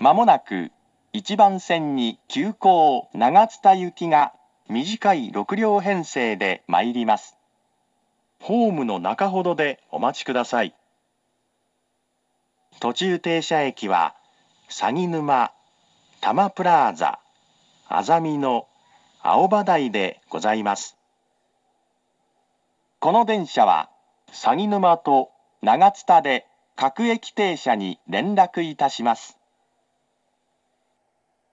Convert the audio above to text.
まもなく1番線に急行長津田行きが短い6両編成で参ります。ホームの中ほどでお待ちください。途中停車駅は鷺沼、多摩プラーザ、あざみ野、青葉台でございます。この電車は鷺沼と長津田で各駅停車に連絡いたします。